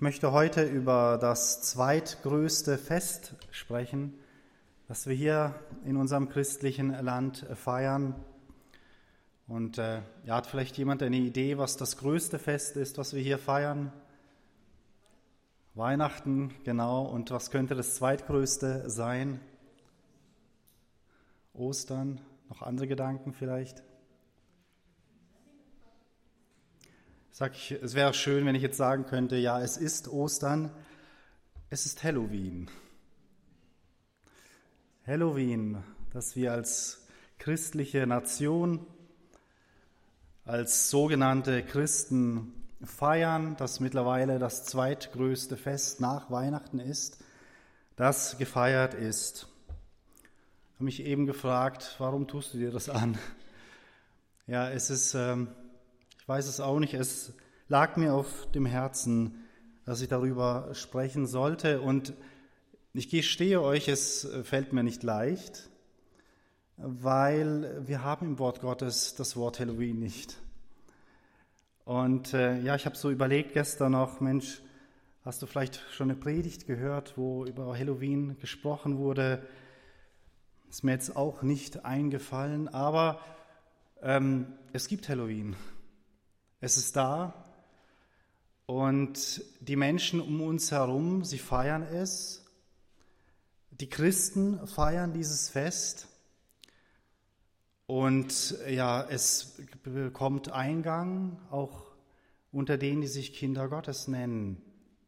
Ich möchte heute über das zweitgrößte Fest sprechen, das wir hier in unserem christlichen Land feiern. Und hat vielleicht jemand eine Idee, was das größte Fest ist, was wir hier feiern? Weihnachten, genau. Und was könnte das zweitgrößte sein? Ostern, noch andere Gedanken vielleicht? Es wäre schön, wenn ich jetzt sagen könnte, ja, es ist Ostern, es ist Halloween. Halloween, das wir als christliche Nation, als sogenannte Christen feiern, das mittlerweile das zweitgrößte Fest nach Weihnachten ist, das gefeiert ist. Ich habe mich eben gefragt, warum tust du dir das an? Ja, es ist... Ich weiß es auch nicht, es lag mir auf dem Herzen, dass ich darüber sprechen sollte. Und ich gestehe euch, es fällt mir nicht leicht, weil wir haben im Wort Gottes das Wort Halloween nicht. Und ich habe so überlegt gestern noch, Mensch, hast du vielleicht schon eine Predigt gehört, wo über Halloween gesprochen wurde? Ist mir jetzt auch nicht eingefallen, aber es gibt Halloween. Es ist da und die Menschen um uns herum, sie feiern es. Die Christen feiern dieses Fest und es bekommt Eingang auch unter denen, die sich Kinder Gottes nennen.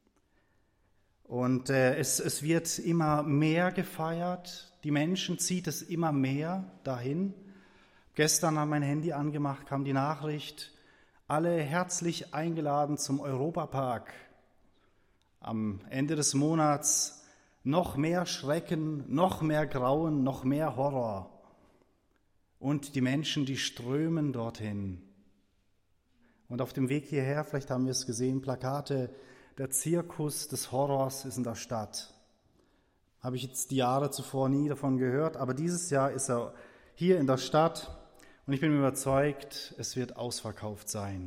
Und es wird immer mehr gefeiert, die Menschen zieht es immer mehr dahin. Gestern habe ich mein Handy angemacht, kam die Nachricht, alle herzlich eingeladen zum Europapark. Am Ende des Monats noch mehr Schrecken, noch mehr Grauen, noch mehr Horror. Und die Menschen, die strömen dorthin. Und auf dem Weg hierher, vielleicht haben wir es gesehen, Plakate, der Zirkus des Horrors ist in der Stadt. Habe ich jetzt die Jahre zuvor nie davon gehört, aber dieses Jahr ist er hier in der Stadt. Und ich bin überzeugt, es wird ausverkauft sein.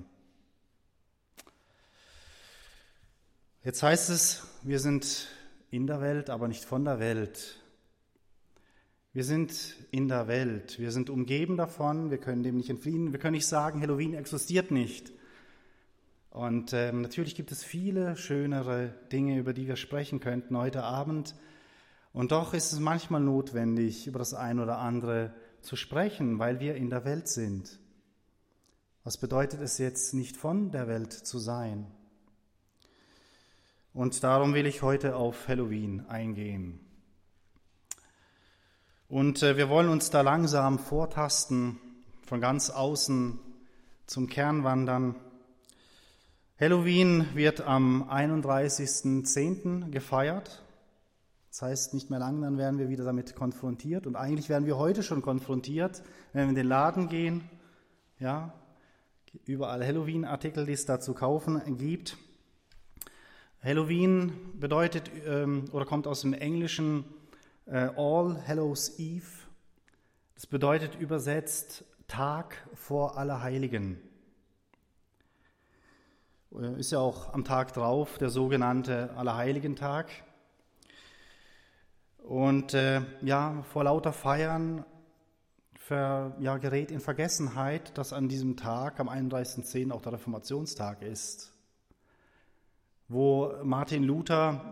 Jetzt heißt es, wir sind in der Welt, aber nicht von der Welt. Wir sind in der Welt, wir sind umgeben davon, wir können dem nicht entfliehen, wir können nicht sagen, Halloween existiert nicht. Und natürlich gibt es viele schönere Dinge, über die wir sprechen könnten heute Abend. Und doch ist es manchmal notwendig, über das ein oder andere zu sprechen, weil wir in der Welt sind. Was bedeutet es jetzt, nicht von der Welt zu sein? Und darum will ich heute auf Halloween eingehen. Und wir wollen uns da langsam vortasten, von ganz außen zum Kern wandern. Halloween wird am 31.10. gefeiert. Das heißt, nicht mehr lang, dann werden wir wieder damit konfrontiert. Und eigentlich werden wir heute schon konfrontiert, wenn wir in den Laden gehen. Ja, überall Halloween-Artikel, die es da zu kaufen gibt. Halloween bedeutet oder kommt aus dem Englischen All Hallows Eve. Das bedeutet übersetzt Tag vor Allerheiligen. Ist ja auch am Tag drauf der sogenannte Allerheiligentag. Und vor lauter Feiern gerät in Vergessenheit, dass an diesem Tag, am 31.10. auch der Reformationstag ist, wo Martin Luther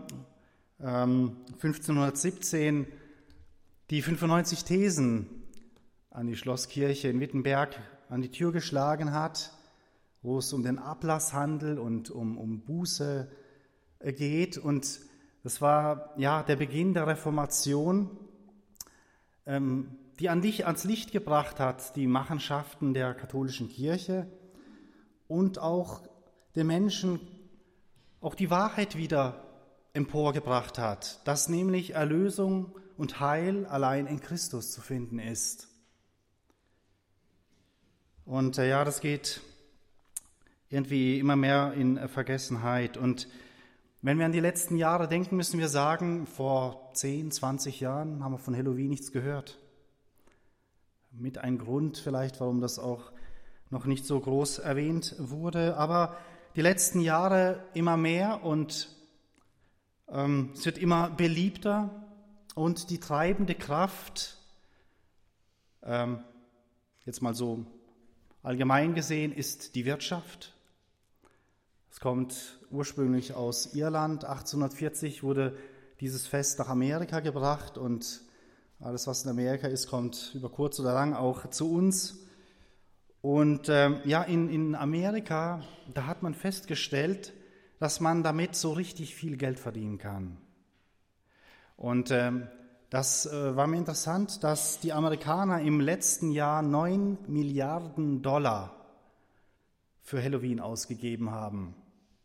1517 die 95 Thesen an die Schlosskirche in Wittenberg an die Tür geschlagen hat, wo es um den Ablasshandel und um Buße geht. Und das war der Beginn der Reformation, die ans Licht gebracht hat, die Machenschaften der katholischen Kirche und auch den Menschen auch die Wahrheit wieder emporgebracht hat, dass nämlich Erlösung und Heil allein in Christus zu finden ist. Und das geht irgendwie immer mehr in Vergessenheit. Und wenn wir an die letzten Jahre denken, müssen wir sagen, vor 10, 20 Jahren haben wir von Halloween nichts gehört. Mit ein Grund vielleicht, warum das auch noch nicht so groß erwähnt wurde. Aber die letzten Jahre immer mehr und es wird immer beliebter und die treibende Kraft, jetzt mal so allgemein gesehen, ist die Wirtschaft. Es kommt ursprünglich aus Irland. 1840 wurde dieses Fest nach Amerika gebracht und alles, was in Amerika ist, kommt über kurz oder lang auch zu uns. Und in Amerika, da hat man festgestellt, dass man damit so richtig viel Geld verdienen kann. Und das war mir interessant, dass die Amerikaner im letzten Jahr 9 Milliarden Dollar für Halloween ausgegeben haben.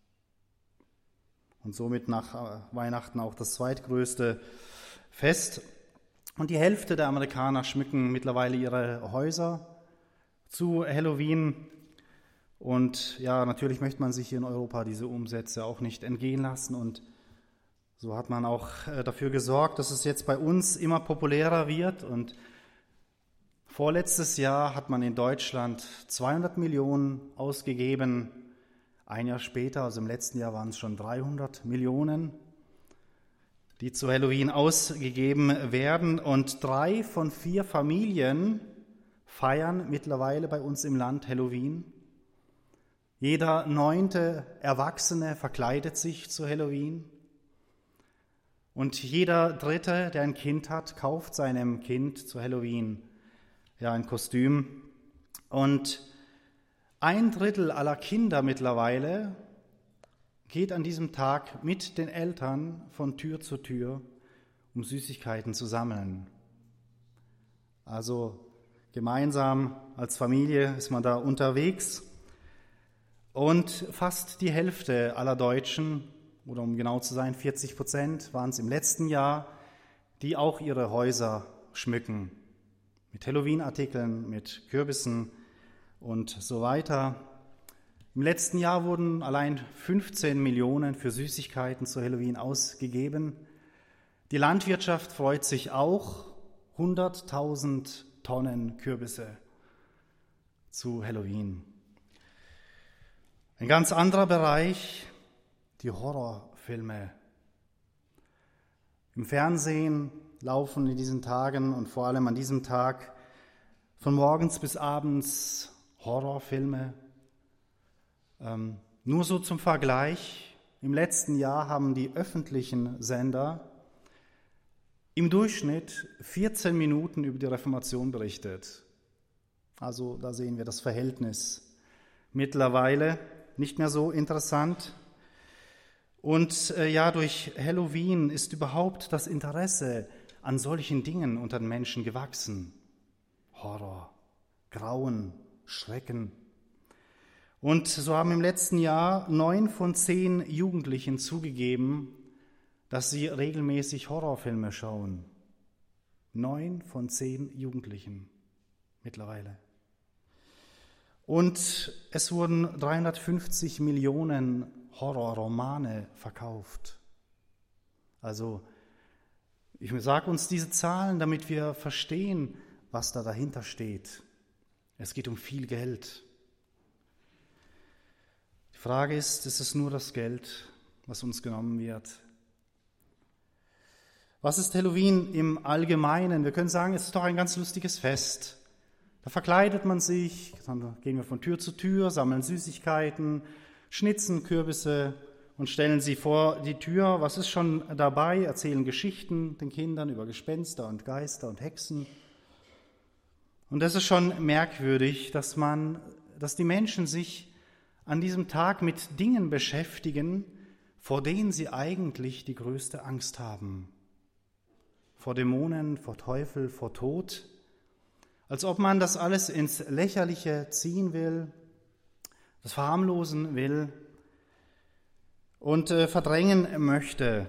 Und somit nach Weihnachten auch das zweitgrößte Fest. Und die Hälfte der Amerikaner schmücken mittlerweile ihre Häuser zu Halloween. Und ja, natürlich möchte man sich hier in Europa diese Umsätze auch nicht entgehen lassen. Und so hat man auch dafür gesorgt, dass es jetzt bei uns immer populärer wird. Und vorletztes Jahr hat man in Deutschland 200 Millionen ausgegeben. Ein Jahr später, also im letzten Jahr, waren es schon 300 Millionen, die zu Halloween ausgegeben werden. Und 3 von 4 Familien feiern mittlerweile bei uns im Land Halloween. Jeder 9. Erwachsene verkleidet sich zu Halloween. Und jeder 3., der ein Kind hat, kauft seinem Kind zu Halloween ein Kostüm. Und 1/3 aller Kinder mittlerweile geht an diesem Tag mit den Eltern von Tür zu Tür, um Süßigkeiten zu sammeln. Also gemeinsam als Familie ist man da unterwegs. Und fast die Hälfte aller Deutschen, oder um genau zu sein, 40% waren es im letzten Jahr, die auch ihre Häuser schmücken. Mit Halloween-Artikeln, mit Kürbissen und so weiter. Im letzten Jahr wurden allein 15 Millionen für Süßigkeiten zu Halloween ausgegeben. Die Landwirtschaft freut sich auch, 100.000 Tonnen Kürbisse zu Halloween. Ein ganz anderer Bereich, die Horrorfilme. Im Fernsehen laufen in diesen Tagen und vor allem an diesem Tag von morgens bis abends Horrorfilme. Nur so zum Vergleich, im letzten Jahr haben die öffentlichen Sender im Durchschnitt 14 Minuten über die Reformation berichtet. Also da sehen wir das Verhältnis. Mittlerweile nicht mehr so interessant. Und durch Halloween ist überhaupt das Interesse an solchen Dingen unter den Menschen gewachsen. Horror, Grauen, Schrecken. Und so haben im letzten Jahr 9 von 10 Jugendlichen zugegeben, dass sie regelmäßig Horrorfilme schauen. 9 von 10 Jugendlichen mittlerweile. Und es wurden 350 Millionen Horrorromane verkauft. Also ich sage uns diese Zahlen, damit wir verstehen, was da dahinter steht. Es geht um viel Geld. Die Frage ist es nur das Geld, was uns genommen wird? Was ist Halloween im Allgemeinen? Wir können sagen, es ist doch ein ganz lustiges Fest. Da verkleidet man sich, dann gehen wir von Tür zu Tür, sammeln Süßigkeiten, schnitzen Kürbisse und stellen sie vor die Tür. Was ist schon dabei? Erzählen Geschichten den Kindern über Gespenster und Geister und Hexen. Und es ist schon merkwürdig, dass die Menschen sich an diesem Tag mit Dingen beschäftigen, vor denen sie eigentlich die größte Angst haben. Vor Dämonen, vor Teufel, vor Tod. Als ob man das alles ins Lächerliche ziehen will, das verharmlosen will und verdrängen möchte.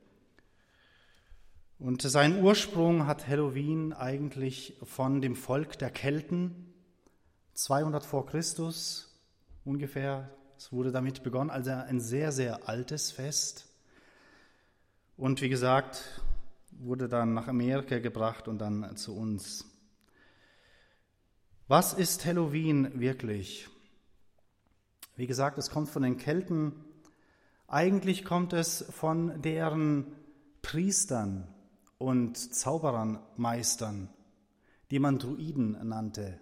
Und seinen Ursprung hat Halloween eigentlich von dem Volk der Kelten, 200 vor Christus ungefähr. Es wurde damit begonnen, also ein sehr, sehr altes Fest. Und wie gesagt, wurde dann nach Amerika gebracht und dann zu uns. Was ist Halloween wirklich? Wie gesagt, es kommt von den Kelten. Eigentlich kommt es von deren Priestern und Zauberern, Meistern, die man Druiden nannte.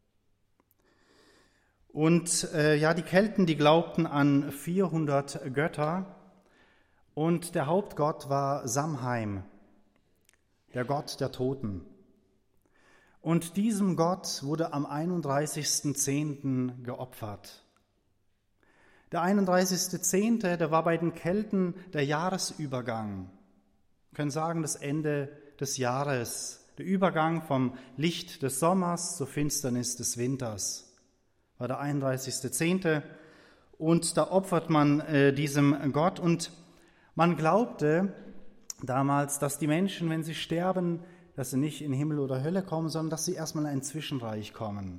Und die Kelten, die glaubten an 400 Götter und der Hauptgott war Samhain, der Gott der Toten. Und diesem Gott wurde am 31.10. geopfert. Der 31.10., der war bei den Kelten der Jahresübergang. Wir können sagen, das Ende des Jahres, der Übergang vom Licht des Sommers zur Finsternis des Winters, war der 31.10. Und da opfert man diesem Gott. Und man glaubte damals, dass die Menschen, wenn sie sterben, dass sie nicht in Himmel oder Hölle kommen, sondern dass sie erstmal in ein Zwischenreich kommen.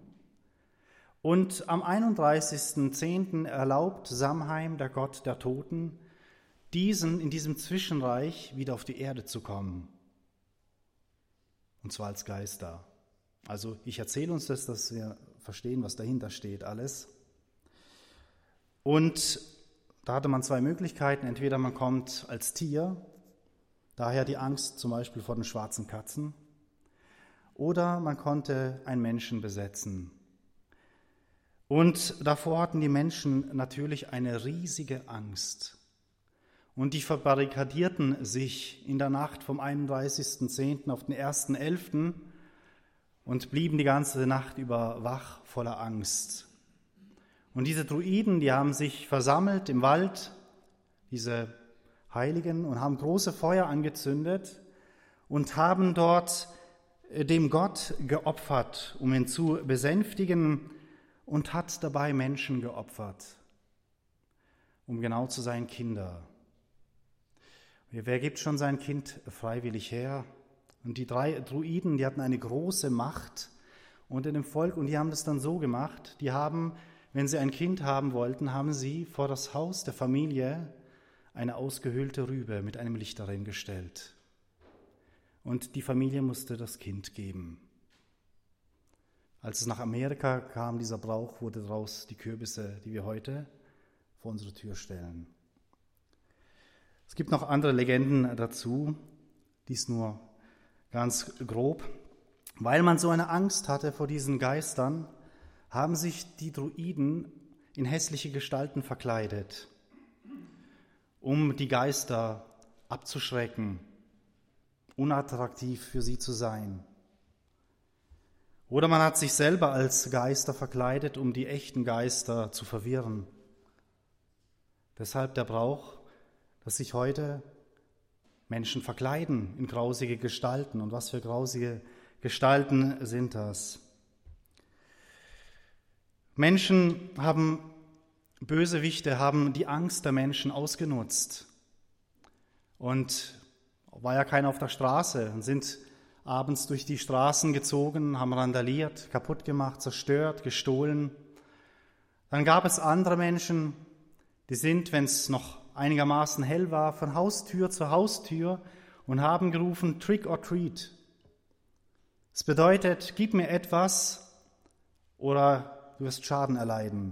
Und am 31.10. erlaubt Samhain, der Gott der Toten, in diesem Zwischenreich wieder auf die Erde zu kommen. Und zwar als Geister. Also ich erzähle uns das, dass wir verstehen, was dahinter steht alles. Und da hatte man zwei Möglichkeiten. Entweder man kommt als Tier, daher die Angst zum Beispiel vor den schwarzen Katzen, oder man konnte einen Menschen besetzen. Und davor hatten die Menschen natürlich eine riesige Angst. Und die verbarrikadierten sich in der Nacht vom 31.10. auf den 1.11. und blieben die ganze Nacht über wach, voller Angst. Und diese Druiden, die haben sich versammelt im Wald, diese Heiligen, und haben große Feuer angezündet und haben dort dem Gott geopfert, um ihn zu besänftigen, und hat dabei Menschen geopfert, um genau zu sein, Kinder. Wer gibt schon sein Kind freiwillig her? Und die 3 Druiden, die hatten eine große Macht unter dem Volk, und die haben das dann so gemacht, die haben, wenn sie ein Kind haben wollten, haben sie vor das Haus der Familie eine ausgehöhlte Rübe mit einem Licht darin gestellt. Und die Familie musste das Kind geben. Als es nach Amerika kam, dieser Brauch, wurde daraus die Kürbisse, die wir heute vor unsere Tür stellen. Es gibt noch andere Legenden dazu, dies nur ganz grob. Weil man so eine Angst hatte vor diesen Geistern, haben sich die Druiden in hässliche Gestalten verkleidet, um die Geister abzuschrecken, unattraktiv für sie zu sein. Oder man hat sich selber als Geister verkleidet, um die echten Geister zu verwirren. Deshalb der Brauch, dass sich heute Menschen verkleiden in grausige Gestalten. Und was für grausige Gestalten sind das? Bösewichte haben die Angst der Menschen ausgenutzt. Und war ja keiner auf der Straße und sind abends durch die Straßen gezogen, haben randaliert, kaputt gemacht, zerstört, gestohlen. Dann gab es andere Menschen, die sind, wenn es noch einigermaßen hell war, von Haustür zu Haustür und haben gerufen, Trick or Treat. Das bedeutet, gib mir etwas oder du wirst Schaden erleiden.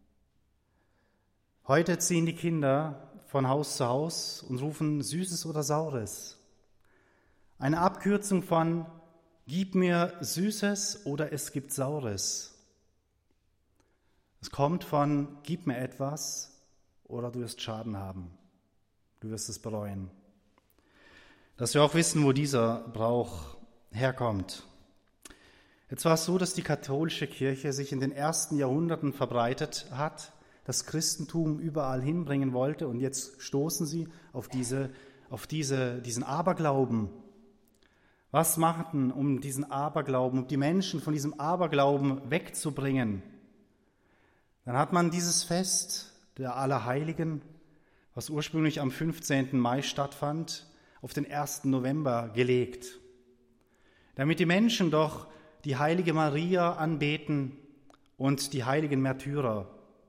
Heute ziehen die Kinder von Haus zu Haus und rufen Süßes oder Saures. Eine Abkürzung von gib mir Süßes oder es gibt Saures. Es kommt von gib mir etwas oder du wirst Schaden haben. Du wirst es bereuen. Dass wir auch wissen, wo dieser Brauch herkommt. Jetzt war es so, dass die katholische Kirche sich in den ersten Jahrhunderten verbreitet hat, das Christentum überall hinbringen wollte, und jetzt stoßen sie auf diesen Aberglauben. Was machten, um diesen Aberglauben, um die Menschen von diesem Aberglauben wegzubringen? Dann hat man dieses Fest der Allerheiligen, was ursprünglich am 15. Mai stattfand, auf den 1. November gelegt, damit die Menschen doch die heilige Maria anbeten und die heiligen Märtyrer.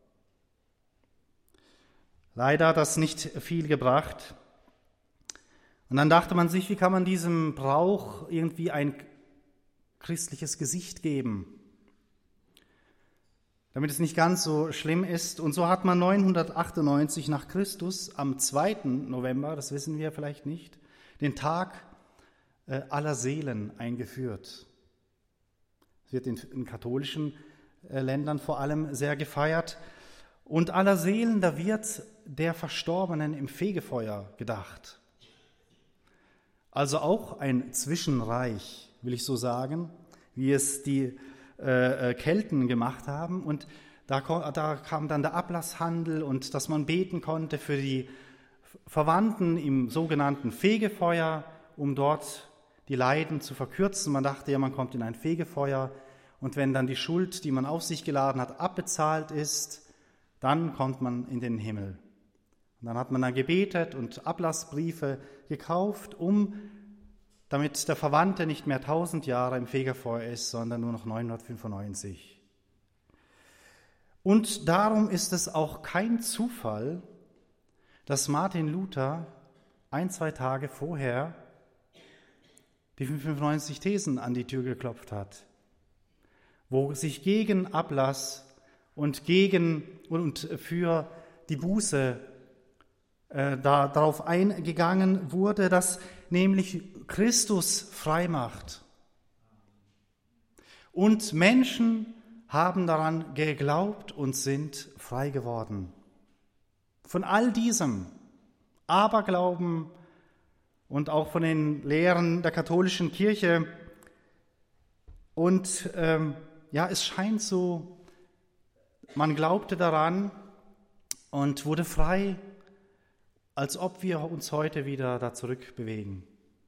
Leider hat das nicht viel gebracht. Und dann dachte man sich, wie kann man diesem Brauch irgendwie ein christliches Gesicht geben? damit es nicht ganz so schlimm ist. Und so hat man 998 nach Christus am 2. November, das wissen wir vielleicht nicht, den Tag aller Seelen eingeführt. Es wird in katholischen Ländern vor allem sehr gefeiert. Und aller Seelen, da wird der Verstorbenen im Fegefeuer gedacht. Also auch ein Zwischenreich, will ich so sagen, wie es die Kelten gemacht haben. Und da kam dann der Ablasshandel und dass man beten konnte für die Verwandten im sogenannten Fegefeuer, um dort die Leiden zu verkürzen. Man dachte ja, man kommt in ein Fegefeuer und wenn dann die Schuld, die man auf sich geladen hat, abbezahlt ist, dann kommt man in den Himmel. Und dann hat man dann gebetet und Ablassbriefe gekauft, damit der Verwandte nicht mehr 1000 Jahre im Fegefeuer ist, sondern nur noch 995. Und darum ist es auch kein Zufall, dass Martin Luther 1-2 Tage vorher die 95 Thesen an die Tür geklopft hat, wo sich gegen Ablass und für die Buße darauf eingegangen wurde, dass nämlich Christus frei macht. Und Menschen haben daran geglaubt und sind frei geworden. Von all diesem Aberglauben und auch von den Lehren der katholischen Kirche. Und es scheint so, man glaubte daran und wurde frei, als ob wir uns heute wieder da zurückbewegen.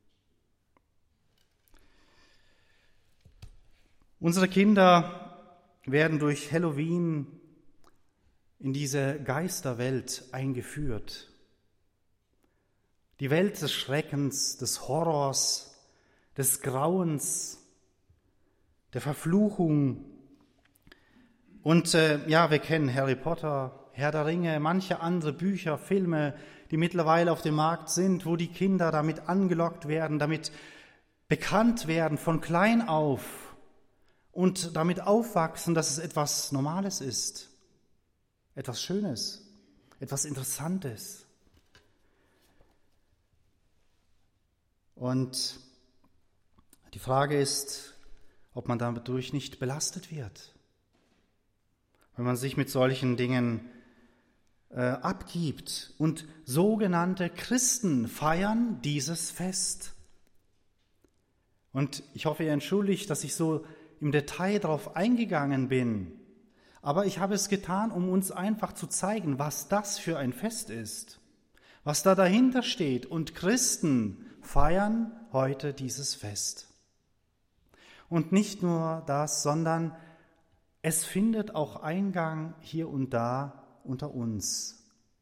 Unsere Kinder werden durch Halloween in diese Geisterwelt eingeführt. Die Welt des Schreckens, des Horrors, des Grauens, der Verfluchung. Und wir kennen Harry Potter, Herr der Ringe, manche andere Bücher, Filme, die mittlerweile auf dem Markt sind, wo die Kinder damit angelockt werden, damit bekannt werden von klein auf und damit aufwachsen, dass es etwas Normales ist, etwas Schönes, etwas Interessantes. Und die Frage ist, ob man dadurch nicht belastet wird, wenn man sich mit solchen Dingen abgibt. Und sogenannte Christen feiern dieses Fest. Und ich hoffe, ihr entschuldigt, dass ich so im Detail darauf eingegangen bin. Aber ich habe es getan, um uns einfach zu zeigen, was das für ein Fest ist, was da dahinter steht. Und Christen feiern heute dieses Fest. Und nicht nur das, sondern es findet auch Eingang hier und da unter uns.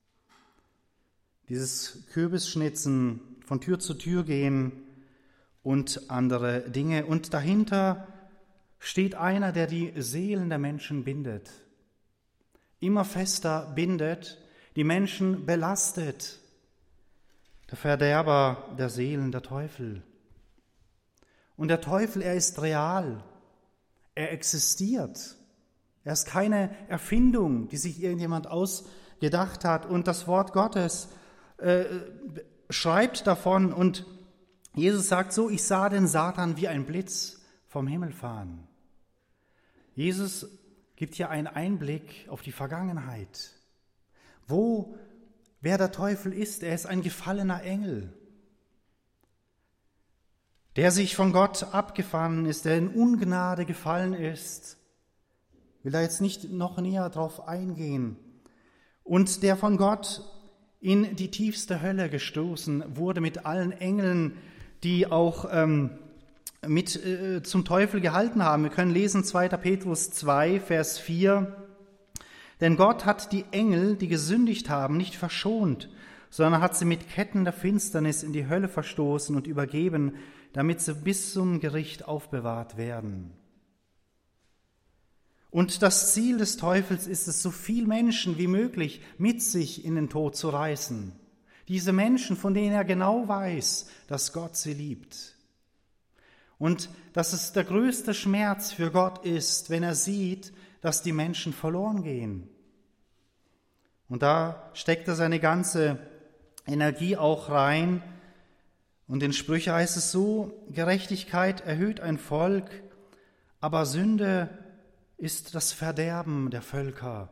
Dieses Kürbisschnitzen, von Tür zu Tür gehen und andere Dinge. Und dahinter steht einer, der die Seelen der Menschen bindet. Immer fester bindet, die Menschen belastet. Der Verderber der Seelen, der Teufel. Und der Teufel, er ist real. Er existiert. Er ist keine Erfindung, die sich irgendjemand ausgedacht hat. Und das Wort Gottes schreibt davon. Und Jesus sagt so, ich sah den Satan wie ein Blitz vom Himmel fahren. Jesus gibt hier einen Einblick auf die Vergangenheit. Wer der Teufel ist, er ist ein gefallener Engel, der sich von Gott abgefangen ist, der in Ungnade gefallen ist. Ich will da jetzt nicht noch näher drauf eingehen. Und der von Gott in die tiefste Hölle gestoßen wurde mit allen Engeln, die auch zum Teufel gehalten haben. Wir können lesen 2. Petrus 2, Vers 4. Denn Gott hat die Engel, die gesündigt haben, nicht verschont, sondern hat sie mit Ketten der Finsternis in die Hölle verstoßen und übergeben, damit sie bis zum Gericht aufbewahrt werden. Und das Ziel des Teufels ist es, so viel Menschen wie möglich mit sich in den Tod zu reißen. Diese Menschen, von denen er genau weiß, dass Gott sie liebt. Und dass es der größte Schmerz für Gott ist, wenn er sieht, dass die Menschen verloren gehen. Und da steckt er seine ganze Energie auch rein. Und in Sprüche heißt es so: Gerechtigkeit erhöht ein Volk, aber Sünde ist das Verderben der Völker.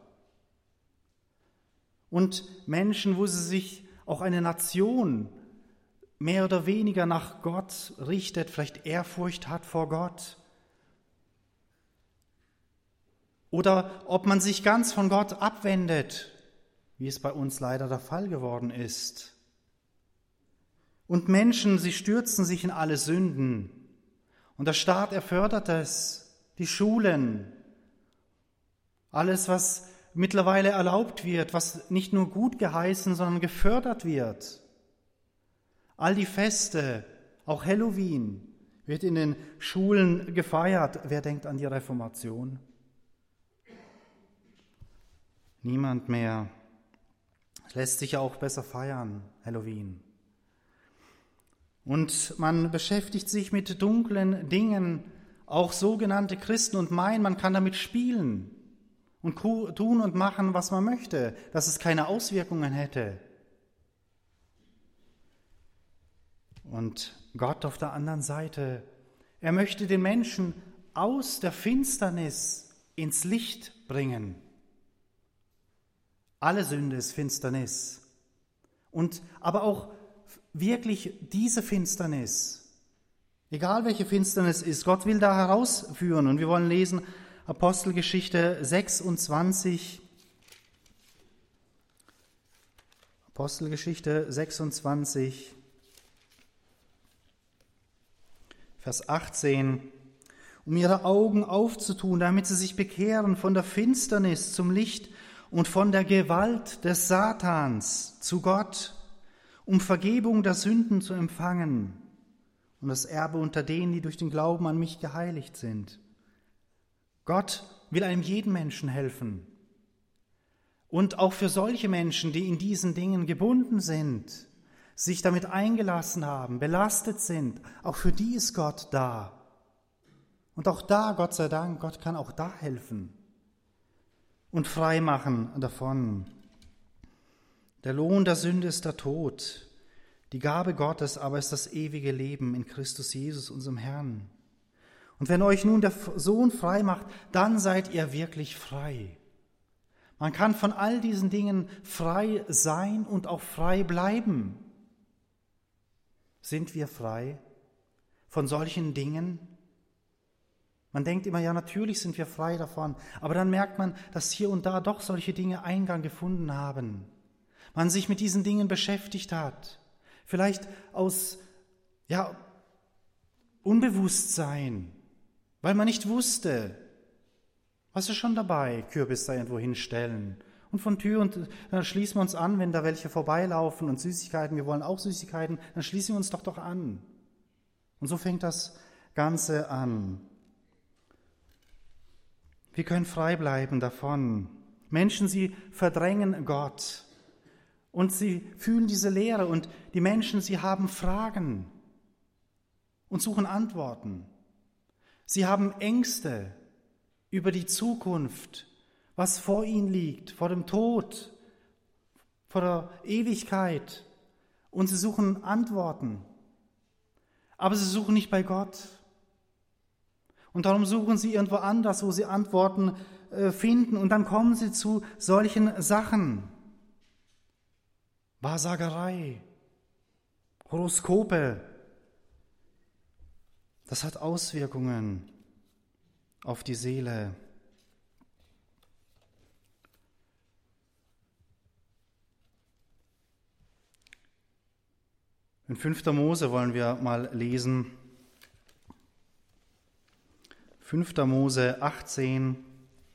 Und Menschen, wo sie sich, auch eine Nation, mehr oder weniger nach Gott richtet, vielleicht Ehrfurcht hat vor Gott, oder ob man sich ganz von Gott abwendet, wie es bei uns leider der Fall geworden ist. Und Menschen, sie stürzen sich in alle Sünden. Und der Staat, er fördert es, die Schulen, alles, was mittlerweile erlaubt wird, was nicht nur gut geheißen, sondern gefördert wird. All die Feste, auch Halloween, wird in den Schulen gefeiert. Wer denkt an die Reformation? Niemand mehr. Es lässt sich ja auch besser feiern, Halloween. Und man beschäftigt sich mit dunklen Dingen, auch sogenannte Christen, und meint, man kann damit spielen und tun und machen, was man möchte, dass es keine Auswirkungen hätte. Und Gott auf der anderen Seite, er möchte den Menschen aus der Finsternis ins Licht bringen. Alle Sünde ist Finsternis. Aber auch wirklich diese Finsternis, egal welche Finsternis ist, Gott will da herausführen. Und wir wollen lesen Apostelgeschichte 26. Apostelgeschichte 26, Vers 18. Um ihre Augen aufzutun, damit sie sich bekehren von der Finsternis zum Licht und von der Gewalt des Satans zu Gott, um Vergebung der Sünden zu empfangen und das Erbe unter denen, die durch den Glauben an mich geheiligt sind. Gott will einem jeden Menschen helfen. Und auch für solche Menschen, die in diesen Dingen gebunden sind, sich damit eingelassen haben, belastet sind, auch für die ist Gott da. Und auch da, Gott sei Dank, Gott kann auch da helfen und frei machen davon. Der Lohn der Sünde ist der Tod, die Gabe Gottes aber ist das ewige Leben in Christus Jesus, unserem Herrn. Und wenn euch nun der Sohn frei macht, dann seid ihr wirklich frei. Man kann von all diesen Dingen frei sein und auch frei bleiben. Sind wir frei von solchen Dingen? Man denkt immer, ja, natürlich sind wir frei davon, aber dann merkt man, dass hier und da doch solche Dinge Eingang gefunden haben. Man sich mit diesen Dingen beschäftigt hat, vielleicht aus Unbewusstsein, weil man nicht wusste, was ist schon dabei, Kürbis da irgendwo hinstellen. Und von Tür und dann schließen wir uns an, wenn da welche vorbeilaufen und Süßigkeiten, wir wollen auch Süßigkeiten, dann schließen wir uns doch an. Und so fängt das Ganze an. Wir können frei bleiben davon. Menschen, sie verdrängen Gott und sie fühlen diese Leere und die Menschen, sie haben Fragen und suchen Antworten. Sie haben Ängste über die Zukunft, was vor ihnen liegt, vor dem Tod, vor der Ewigkeit. Und sie suchen Antworten. Aber sie suchen nicht bei Gott. Und darum suchen sie irgendwo anders, wo sie Antworten finden. Und dann kommen sie zu solchen Sachen. Wahrsagerei, Horoskope. Das hat Auswirkungen auf die Seele. In 5. Mose wollen wir mal lesen. 5. Mose 18.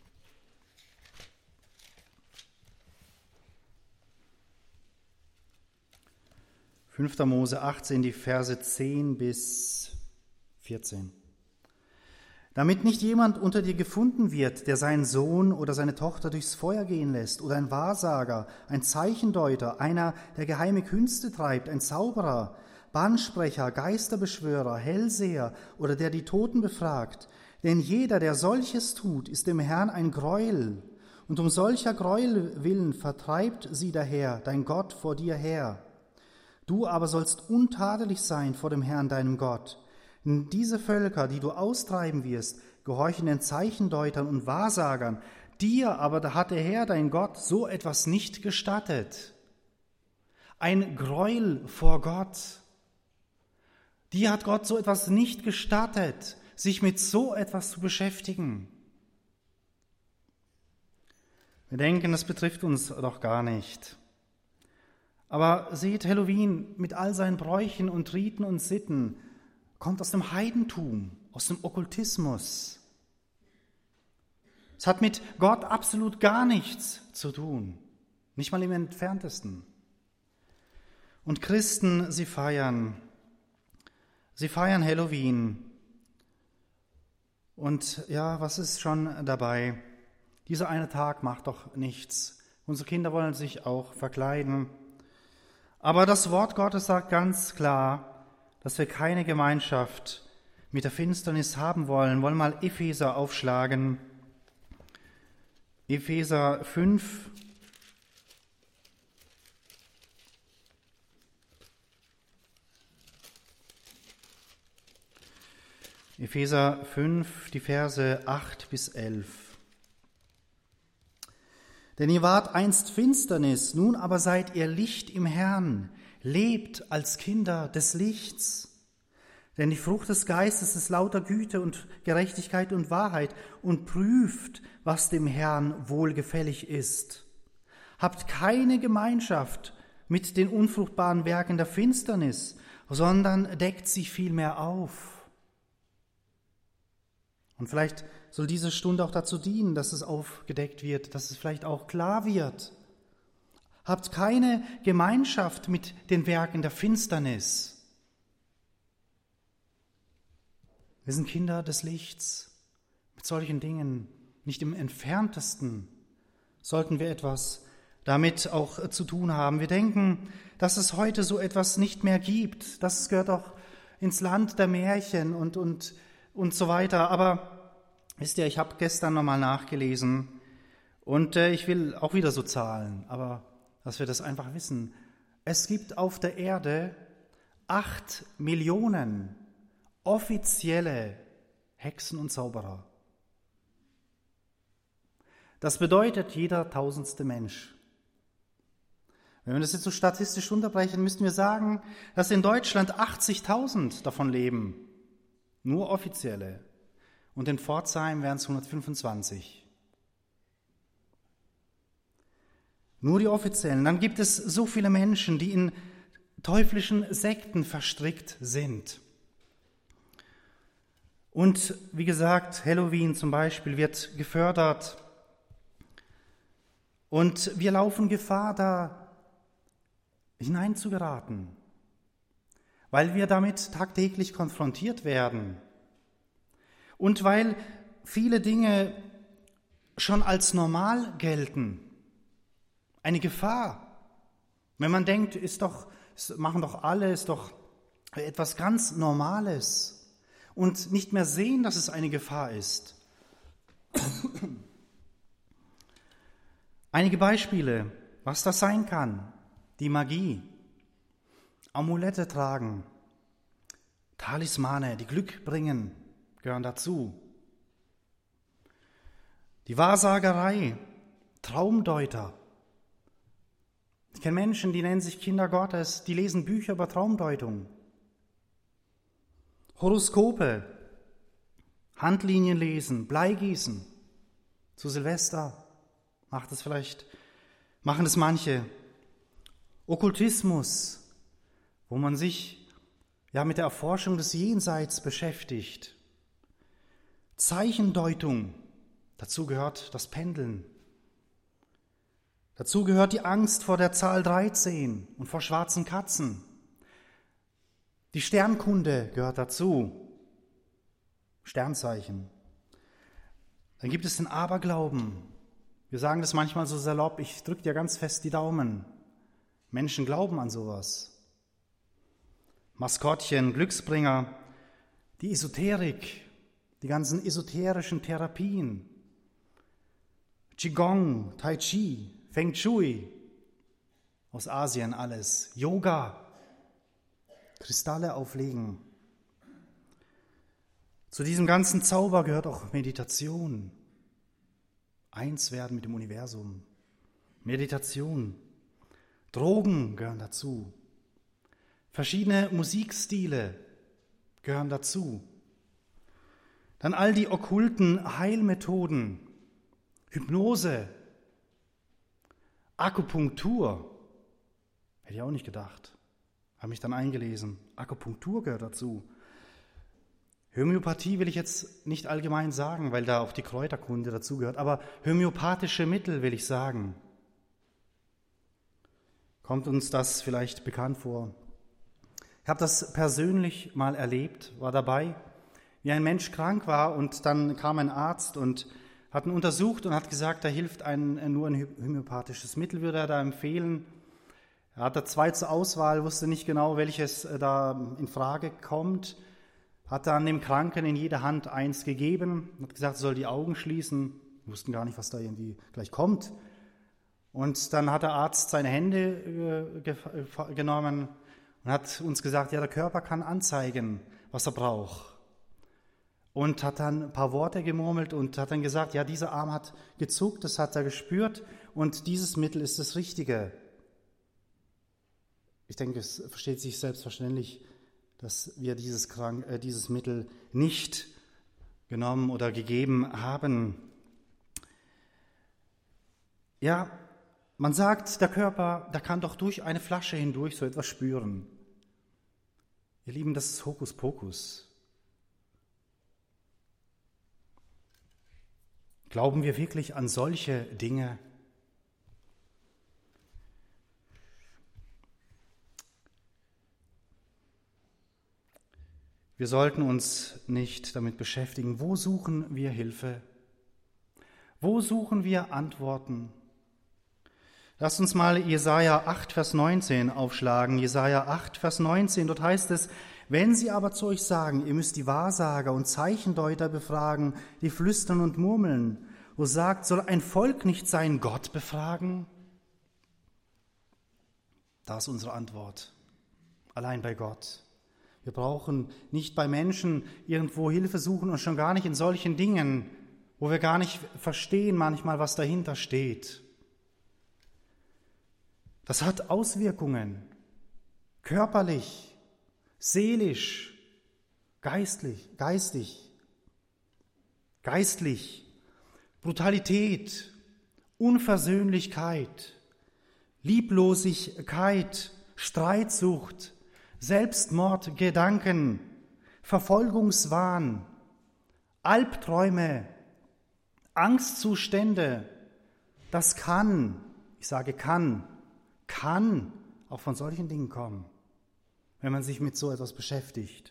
Mose 18, die Verse 10 bis 14. Damit nicht jemand unter dir gefunden wird, der seinen Sohn oder seine Tochter durchs Feuer gehen lässt, oder ein Wahrsager, ein Zeichendeuter, einer, der geheime Künste treibt, ein Zauberer, Bannsprecher, Geisterbeschwörer, Hellseher oder der die Toten befragt, Denn jeder, der solches tut, ist dem Herrn ein Greuel. Und um solcher Greuel willen vertreibt sie der Herr, dein Gott, vor dir her. Du aber sollst untadelig sein vor dem Herrn, deinem Gott. Denn diese Völker, die du austreiben wirst, gehorchen den Zeichendeutern und Wahrsagern. Dir aber hat der Herr, dein Gott, so etwas nicht gestattet. Ein Greuel vor Gott. Dir hat Gott so etwas nicht gestattet, sich mit so etwas zu beschäftigen. Wir denken, das betrifft uns doch gar nicht. Aber seht, Halloween mit all seinen Bräuchen und Riten und Sitten kommt aus dem Heidentum, aus dem Okkultismus. Es hat mit Gott absolut gar nichts zu tun, nicht mal im Entferntesten. Und Christen, sie feiern Halloween. Und ja, was ist schon dabei? Dieser eine Tag macht doch nichts. Unsere Kinder wollen sich auch verkleiden. Aber das Wort Gottes sagt ganz klar, dass wir keine Gemeinschaft mit der Finsternis haben wollen. Wollen mal Epheser aufschlagen. Epheser 5. Epheser 5, die Verse 8 bis 11. Denn ihr wart einst Finsternis, nun aber seid ihr Licht im Herrn. Lebt als Kinder des Lichts. Denn die Frucht des Geistes ist lauter Güte und Gerechtigkeit und Wahrheit und prüft, was dem Herrn wohlgefällig ist. Habt keine Gemeinschaft mit den unfruchtbaren Werken der Finsternis, sondern deckt sie vielmehr auf. Und vielleicht soll diese Stunde auch dazu dienen, dass es aufgedeckt wird, dass es vielleicht auch klar wird. Habt keine Gemeinschaft mit den Werken der Finsternis. Wir sind Kinder des Lichts. Mit solchen Dingen, nicht im Entferntesten, sollten wir etwas damit auch zu tun haben. Wir denken, dass es heute so etwas nicht mehr gibt. Das gehört auch ins Land der Märchen und so weiter. Aber wisst ihr, ich habe gestern nochmal nachgelesen und ich will auch wieder so Zahlen, aber dass wir das einfach wissen. Es gibt auf der Erde 8 Millionen offizielle Hexen und Zauberer. Das bedeutet jeder 1000. Mensch. Wenn wir das jetzt so statistisch unterbrechen, müssten wir sagen, dass in Deutschland 80.000 davon leben. Nur offizielle. Und in Pforzheim wären es 125. Nur die offiziellen. Dann gibt es so viele Menschen, die in teuflischen Sekten verstrickt sind. Und wie gesagt, Halloween zum Beispiel wird gefördert. Und wir laufen Gefahr, da hineinzugeraten, weil wir damit tagtäglich konfrontiert werden. Und weil viele Dinge schon als normal gelten. Eine Gefahr. Wenn man denkt, machen doch alle, ist doch etwas ganz Normales. Und nicht mehr sehen, dass es eine Gefahr ist. Einige Beispiele, was das sein kann. Die Magie, Amulette tragen, Talismane, die Glück bringen, gehören dazu. Die Wahrsagerei, Traumdeuter. Ich kenne Menschen, die nennen sich Kinder Gottes, die lesen Bücher über Traumdeutung. Horoskope, Handlinien lesen, Bleigießen. Zu Silvester machen es manche. Okkultismus, wo man sich mit der Erforschung des Jenseits beschäftigt. Zeichendeutung, dazu gehört das Pendeln. Dazu gehört die Angst vor der Zahl 13 und vor schwarzen Katzen. Die Sternkunde gehört dazu, Sternzeichen. Dann gibt es den Aberglauben. Wir sagen das manchmal so salopp, ich drücke dir ganz fest die Daumen. Menschen glauben an sowas. Maskottchen, Glücksbringer, die Esoterik, die ganzen esoterischen Therapien, Qigong, Tai Chi, Feng Shui, aus Asien alles, Yoga, Kristalle auflegen. Zu diesem ganzen Zauber gehört auch Meditation, eins werden mit dem Universum. Meditation, Drogen gehören dazu, verschiedene Musikstile gehören dazu. Dann all die okkulten Heilmethoden, Hypnose, Akupunktur, hätte ich auch nicht gedacht, habe mich dann eingelesen. Akupunktur gehört dazu. Homöopathie will ich jetzt nicht allgemein sagen, weil da auch die Kräuterkunde dazugehört, aber homöopathische Mittel will ich sagen. Kommt uns das vielleicht bekannt vor? Ich habe das persönlich mal erlebt, war dabei, wie ein Mensch krank war und dann kam ein Arzt und hat ihn untersucht und hat gesagt, da hilft nur ein homöopathisches Mittel, würde er da empfehlen. Er hatte 2 zur Auswahl, wusste nicht genau, welches da in Frage kommt, hat dann dem Kranken in jede Hand 1 gegeben, hat gesagt, er soll die Augen schließen, wir wussten gar nicht, was da irgendwie gleich kommt. Und dann hat der Arzt seine Hände genommen und hat uns gesagt, ja, der Körper kann anzeigen, was er braucht. Und hat dann ein paar Worte gemurmelt und hat dann gesagt, ja, dieser Arm hat gezuckt, das hat er gespürt und dieses Mittel ist das Richtige. Ich denke, es versteht sich selbstverständlich, dass wir dieses Mittel nicht genommen oder gegeben haben. Ja, man sagt, der Körper, der kann doch durch eine Flasche hindurch so etwas spüren. Ihr Lieben, das ist Hokuspokus. Glauben wir wirklich an solche Dinge? Wir sollten uns nicht damit beschäftigen, wo suchen wir Hilfe? Wo suchen wir Antworten? Lasst uns mal Jesaja 8, Vers 19 aufschlagen. Jesaja 8, Vers 19, dort heißt es, wenn sie aber zu euch sagen, ihr müsst die Wahrsager und Zeichendeuter befragen, die flüstern und murmeln, wo sagt, soll ein Volk nicht seinen Gott befragen? Da ist unsere Antwort. Allein bei Gott. Wir brauchen nicht bei Menschen irgendwo Hilfe suchen und schon gar nicht in solchen Dingen, wo wir gar nicht verstehen manchmal, was dahinter steht. Das hat Auswirkungen, körperlich, seelisch, geistlich, Brutalität, Unversöhnlichkeit, Lieblosigkeit, Streitsucht, Selbstmordgedanken, Verfolgungswahn, Albträume, Angstzustände, das kann, ich sage kann auch von solchen Dingen kommen, wenn man sich mit so etwas beschäftigt.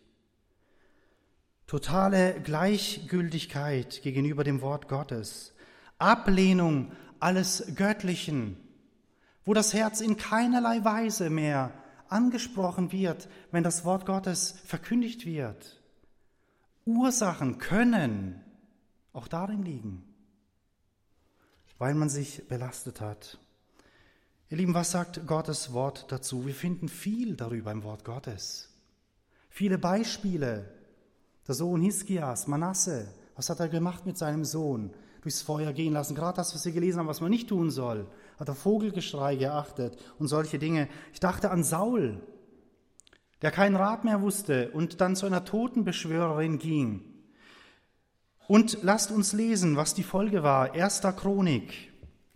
Totale Gleichgültigkeit gegenüber dem Wort Gottes, Ablehnung alles Göttlichen, wo das Herz in keinerlei Weise mehr angesprochen wird, wenn das Wort Gottes verkündigt wird. Ursachen können auch darin liegen, weil man sich belastet hat. Ihr Lieben, was sagt Gottes Wort dazu? Wir finden viel darüber im Wort Gottes. Viele Beispiele. Der Sohn Hiskias, Manasse, was hat er gemacht mit seinem Sohn? Durchs Feuer gehen lassen. Gerade das, was wir gelesen haben, was man nicht tun soll. Hat er Vogelgeschrei geachtet und solche Dinge. Ich dachte an Saul, der keinen Rat mehr wusste und dann zu einer Totenbeschwörerin ging. Und lasst uns lesen, was die Folge war. 1. Chronik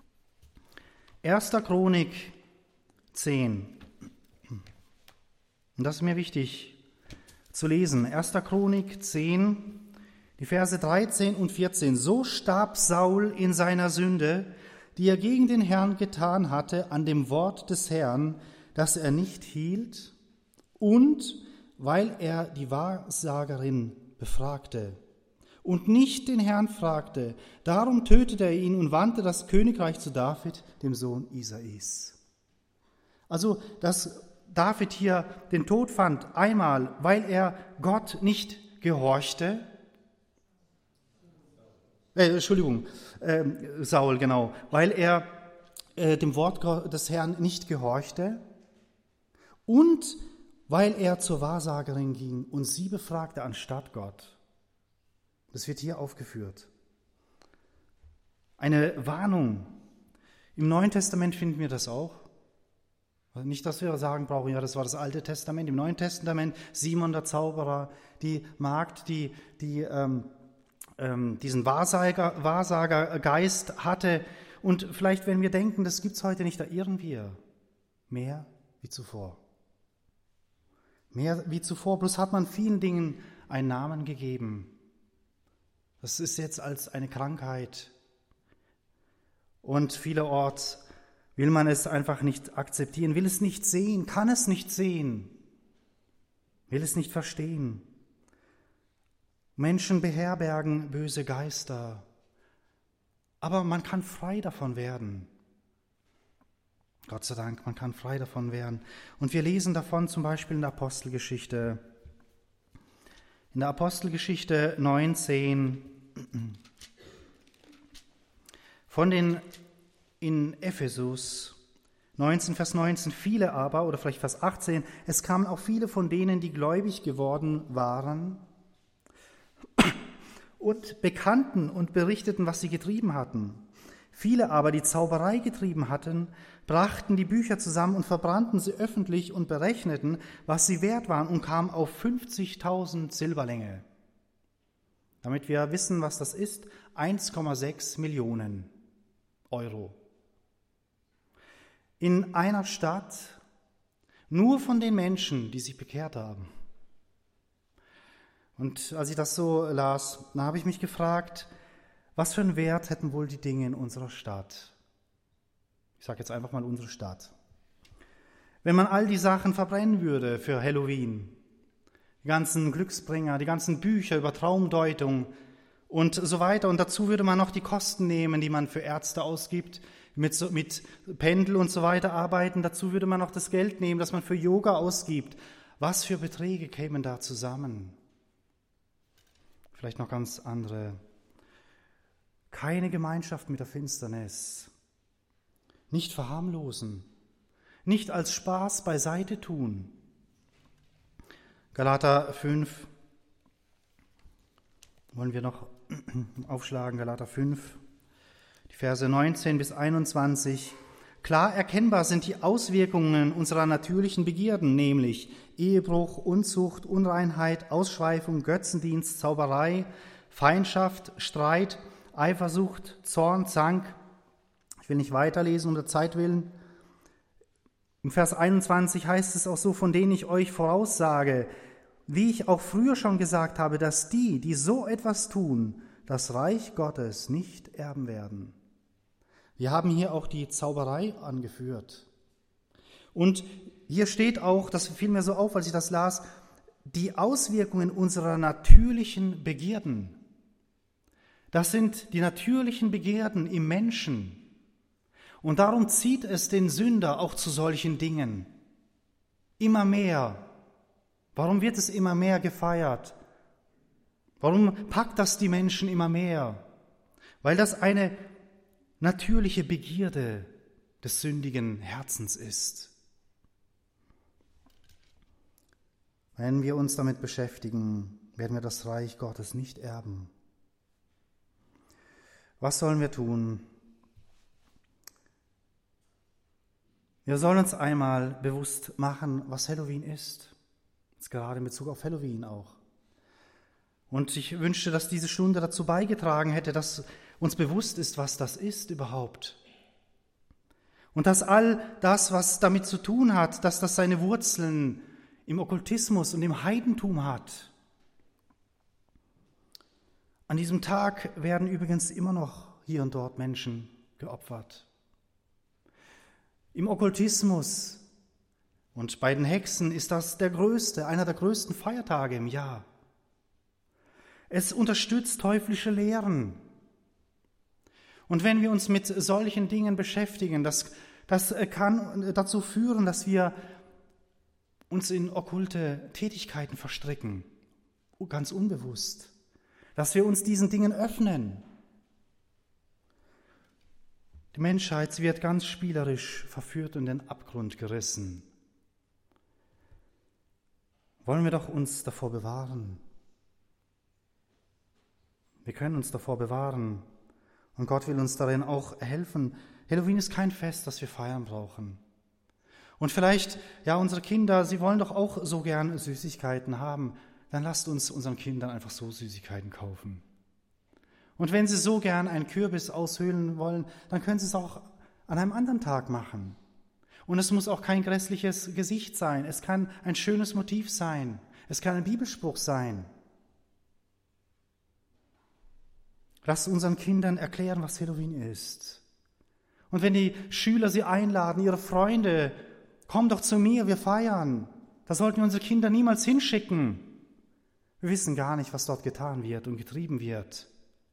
10. Und das ist mir wichtig zu lesen. 1. Chronik 10, die Verse 13 und 14. So starb Saul in seiner Sünde, die er gegen den Herrn getan hatte, an dem Wort des Herrn, das er nicht hielt, und weil er die Wahrsagerin befragte und nicht den Herrn fragte. Darum tötete er ihn und wandte das Königreich zu David, dem Sohn Isais. Also, dass David hier den Tod fand, einmal, weil er Gott nicht gehorchte, Saul, genau, weil er dem Wort des Herrn nicht gehorchte und weil er zur Wahrsagerin ging und sie befragte anstatt Gott. Das wird hier aufgeführt. Eine Warnung. Im Neuen Testament finden wir das auch. Nicht, dass wir sagen brauchen, ja, das war das Alte Testament. Im Neuen Testament Simon der Zauberer, die Magd, die diesen Wahrsagergeist hatte. Und vielleicht, wenn wir denken, das gibt es heute nicht, da irren wir. Mehr wie zuvor. Mehr wie zuvor, bloß hat man vielen Dingen einen Namen gegeben. Das ist jetzt als eine Krankheit. Und vielerorts will man es einfach nicht akzeptieren, will es nicht sehen, kann es nicht sehen, will es nicht verstehen. Menschen beherbergen böse Geister, aber man kann frei davon werden. Gott sei Dank, man kann frei davon werden. Und wir lesen davon zum Beispiel in der Apostelgeschichte. In der Apostelgeschichte 19 von den in Ephesus 19, Vers 19, viele aber, oder vielleicht Vers 18, es kamen auch viele von denen, die gläubig geworden waren und bekannten und berichteten, was sie getrieben hatten. Viele aber, die Zauberei getrieben hatten, brachten die Bücher zusammen und verbrannten sie öffentlich und berechneten, was sie wert waren, und kamen auf 50.000 Silberlinge. Damit wir wissen, was das ist, 1,6 Millionen Euro. In einer Stadt, nur von den Menschen, die sich bekehrt haben. Und als ich das so las, da habe ich mich gefragt, was für einen Wert hätten wohl die Dinge in unserer Stadt? Ich sage jetzt einfach mal unsere Stadt. Wenn man all die Sachen verbrennen würde für Halloween, die ganzen Glücksbringer, die ganzen Bücher über Traumdeutung und so weiter, und dazu würde man noch die Kosten nehmen, die man für Ärzte ausgibt, mit Pendel und so weiter arbeiten, dazu würde man noch das Geld nehmen, das man für Yoga ausgibt. Was für Beträge kämen da zusammen? Vielleicht noch ganz andere. Keine Gemeinschaft mit der Finsternis. Nicht verharmlosen. Nicht als Spaß beiseite tun. Galater 5. Wollen wir noch aufschlagen, Galater 5. Die Verse 19 bis 21. Klar erkennbar sind die Auswirkungen unserer natürlichen Begierden, nämlich Ehebruch, Unzucht, Unreinheit, Ausschweifung, Götzendienst, Zauberei, Feindschaft, Streit, Eifersucht, Zorn, Zank. Ich will nicht weiterlesen um der Zeit willen. Im Vers 21 heißt es auch so, von denen ich euch voraussage, wie ich auch früher schon gesagt habe, dass die so etwas tun, das Reich Gottes nicht erben werden. Wir haben hier auch die Zauberei angeführt. Und hier steht auch, das fiel mir so auf, als ich das las, die Auswirkungen unserer natürlichen Begierden. Das sind die natürlichen Begierden im Menschen. Und darum zieht es den Sünder auch zu solchen Dingen. Immer mehr. Warum wird es immer mehr gefeiert? Warum packt das die Menschen immer mehr? Weil das eine natürliche Begierde des sündigen Herzens ist. Wenn wir uns damit beschäftigen, werden wir das Reich Gottes nicht erben. Was sollen wir tun? Wir sollen uns einmal bewusst machen, was Halloween ist. Jetzt gerade in Bezug auf Halloween auch. Und ich wünschte, dass diese Stunde dazu beigetragen hätte, dass uns bewusst ist, was das ist überhaupt. Und dass all das, was damit zu tun hat, dass das seine Wurzeln im Okkultismus und im Heidentum hat. An diesem Tag werden übrigens immer noch hier und dort Menschen geopfert. Im Okkultismus und bei den Hexen ist das einer der größten Feiertage im Jahr. Es unterstützt teuflische Lehren. Und wenn wir uns mit solchen Dingen beschäftigen, das kann dazu führen, dass wir uns in okkulte Tätigkeiten verstricken, ganz unbewusst, dass wir uns diesen Dingen öffnen. Die Menschheit, sie wird ganz spielerisch verführt und in den Abgrund gerissen. Wollen wir doch uns davor bewahren. Wir können uns davor bewahren und Gott will uns darin auch helfen. Halloween ist kein Fest, das wir feiern brauchen. Und vielleicht, ja, unsere Kinder, sie wollen doch auch so gern Süßigkeiten haben. Dann lasst uns unseren Kindern einfach so Süßigkeiten kaufen. Und wenn sie so gern einen Kürbis aushöhlen wollen, dann können sie es auch an einem anderen Tag machen. Und es muss auch kein grässliches Gesicht sein. Es kann ein schönes Motiv sein. Es kann ein Bibelspruch sein. Lasst unseren Kindern erklären, was Halloween ist. Und wenn die Schüler sie einladen, ihre Freunde, komm doch zu mir, wir feiern. Da sollten wir unsere Kinder niemals hinschicken. Wir wissen gar nicht, was dort getan wird und getrieben wird.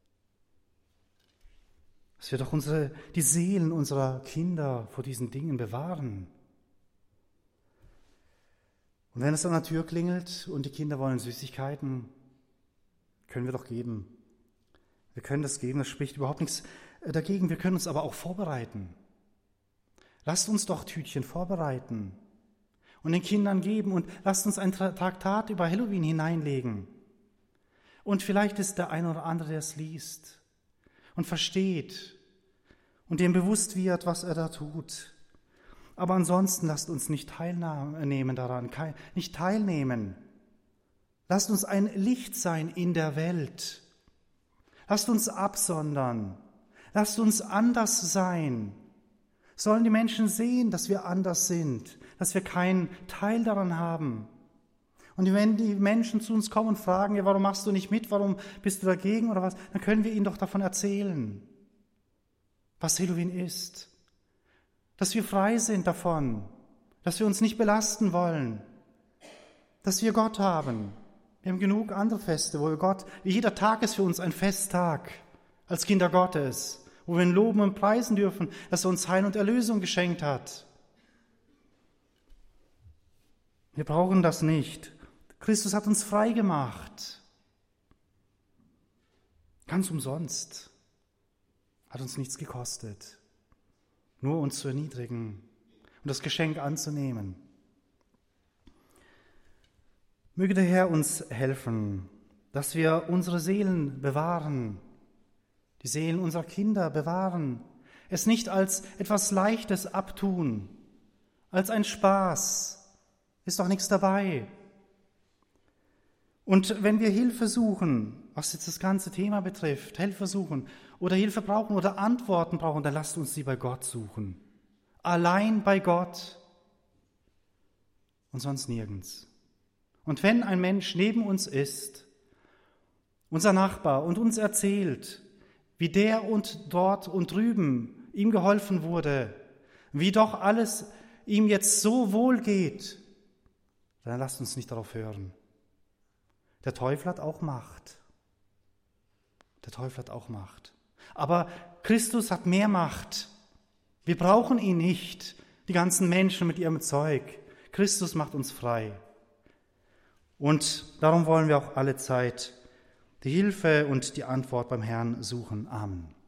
Dass wir doch die Seelen unserer Kinder vor diesen Dingen bewahren. Und wenn es an der Tür klingelt und die Kinder wollen Süßigkeiten, können wir doch geben. Wir können das geben, das spricht überhaupt nichts dagegen. Wir können uns aber auch vorbereiten. Lasst uns doch Tütchen vorbereiten und den Kindern geben und lasst uns ein Traktat über Halloween hineinlegen. Und vielleicht ist der eine oder andere, der es liest und versteht und dem bewusst wird, was er da tut. Aber ansonsten lasst uns nicht teilnehmen daran, nicht teilnehmen. Lasst uns ein Licht sein in der Welt. Lasst uns absondern. Lasst uns anders sein. Sollen die Menschen sehen, dass wir anders sind, dass wir keinen Teil daran haben. Und wenn die Menschen zu uns kommen und fragen, ja, warum machst du nicht mit, warum bist du dagegen oder was, dann können wir ihnen doch davon erzählen, was Halloween ist. Dass wir frei sind davon, dass wir uns nicht belasten wollen, dass wir Gott haben. Wir haben genug andere Feste, wo jeder Tag ist für uns ein Festtag als Kinder Gottes, wo wir ihn loben und preisen dürfen, dass er uns Heil und Erlösung geschenkt hat. Wir brauchen das nicht. Christus hat uns frei gemacht. Ganz umsonst. Hat uns nichts gekostet. Nur uns zu erniedrigen und das Geschenk anzunehmen. Möge der Herr uns helfen, dass wir unsere Seelen bewahren, die Seelen unserer Kinder bewahren, es nicht als etwas Leichtes abtun, als ein Spaß, ist doch nichts dabei. Und wenn wir Hilfe suchen, was jetzt das ganze Thema betrifft, Hilfe suchen oder Hilfe brauchen oder Antworten brauchen, dann lasst uns sie bei Gott suchen. Allein bei Gott und sonst nirgends. Und wenn ein Mensch neben uns ist, unser Nachbar, und uns erzählt, wie der und dort und drüben ihm geholfen wurde, wie doch alles ihm jetzt so wohl geht, dann lasst uns nicht darauf hören. Der Teufel hat auch Macht. Der Teufel hat auch Macht. Aber Christus hat mehr Macht. Wir brauchen ihn nicht, die ganzen Menschen mit ihrem Zeug. Christus macht uns frei. Und darum wollen wir auch alle Zeit die Hilfe und die Antwort beim Herrn suchen. Amen.